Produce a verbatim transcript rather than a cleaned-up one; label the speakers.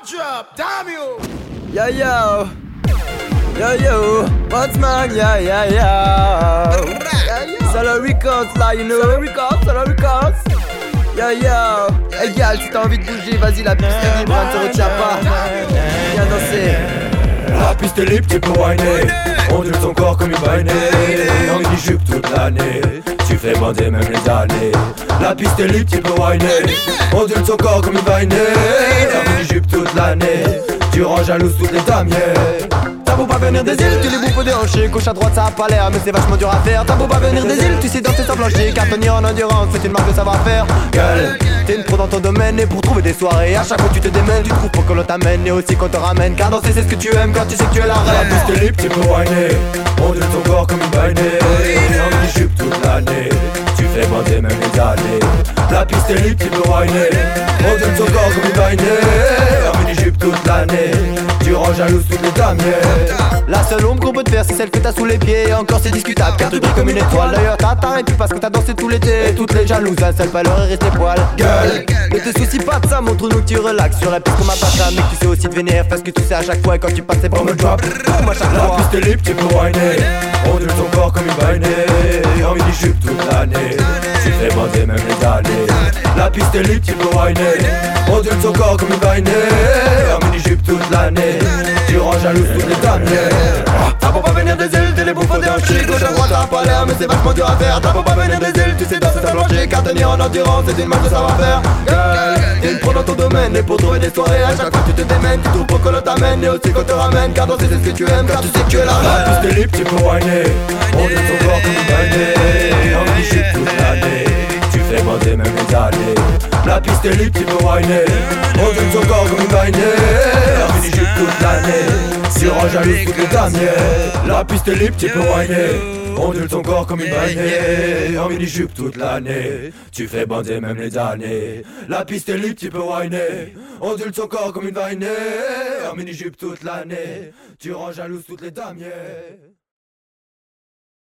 Speaker 1: drop, damn you.
Speaker 2: Yo yo, yo yo, what's man, yo yo yo. Solo Records là, you know. Solo Records, Solo Records. Yo yo, hey gal, si t'as envie de bouger, vas-y, la piste est libre, ne te retiens pas. Viens danser.
Speaker 3: La piste est libre, tu peux whiner. Ondule ton corps comme une bainée. En mini-jupe toute l'année, tu fais bander même les années. La piste est libre, tu peux whiner. Ondule ton corps comme une bainée. En mini-jupe toute l'année, tu rends jalouse toutes les dames, yeah.
Speaker 2: T'as beau pas venir des îles, tu les bouffes des hanchers. Gauche à droite ça a pas l'air, mais c'est vachement dur à faire. T'as beau pas venir des îles, tu sais danser sans plancher. Car tenir en endurance, c'est une marque de savoir-faire. Gueule, t'es une pro dans ton domaine. Et pour trouver des soirées, à chaque fois tu te démènes. Tu trouves pour que l'on t'amène et aussi qu'on te ramène. Car danser c'est ce que tu aimes quand tu sais que tu es la
Speaker 3: La
Speaker 2: reine.
Speaker 3: piste est libre, tu peux whiner. Ondule ton corps comme une bainée. En mini-jupe toute l'année, tu fais bander même les années. La piste est libre, tu peux whiner. Ondule ton corps comme une bainée. En mini-jupe toute l'année, tu rends jalouse toutes les dames, yeah.
Speaker 2: La seule ombre qu'on peut te faire c'est celle que t'as sous les pieds. Et encore c'est discutable car tu brilles comme une étoile. D'ailleurs t'as t'arrêtes plus parce que t'as dansé tout l'été. Et toutes les jalouses, la seule valeur est rester poil. Gueule, ne te soucie pas de ça, montre-nous que tu relaxes. Sur la piste qu'on m'a pas ça, mais que tu sais aussi te vénérer. Parce que tu sais à chaque fois et quand tu passes c'est pour me drop. Boum à chaque
Speaker 3: La
Speaker 2: fois.
Speaker 3: piste est libre, tu peux whiner. Ondule ton corps comme une bainée. En mini-jupe toute l'année, tu fais bander même les années. La piste est libre, tu peux whiner. Ondule ton corps comme une bainée. En mini-jupe toute l'année, tu rends jalouse toutes les dames, yeah.
Speaker 2: T'as pour pas venir des îles, t'es les bouffons des hanchers. Gauche à droite t'as pas l'air, mais c'est vachement dur à faire. T'as pour pas venir des îles, tu sais danser sans plancher. Car tenir en endurance c'est une marque de savoir-faire. Gueule, t'es une pro dans ton domaine. Et pour trouver des soirées, à chaque fois tu te démènes. Tu trouves pour que l'on t'amène et aussi qu'on te ramène. Car danser c'est ce que tu aimes, car tu sais que tu es la
Speaker 3: La
Speaker 2: reine.
Speaker 3: piste est libre, tu peux whiner. Ondule ton corps comme une bainée. En mini-jupe toute l'année, tu fais bander même les années. La piste est libre, tu peux whiner. Ondule ton corps comme une bainée. En mini-jupe toute l'année, tu rends jalouse toutes les dames, yeah. La piste est libre, tu peux whiner. Ondule ton corps comme une bainée. En mini-jupe toute l'année, tu fais bander même les années. La piste est libre, tu peux whiner. Ondule ton corps comme une bainée. En mini-jupe toute l'année, tu rends jalouse toutes les dames, yeah.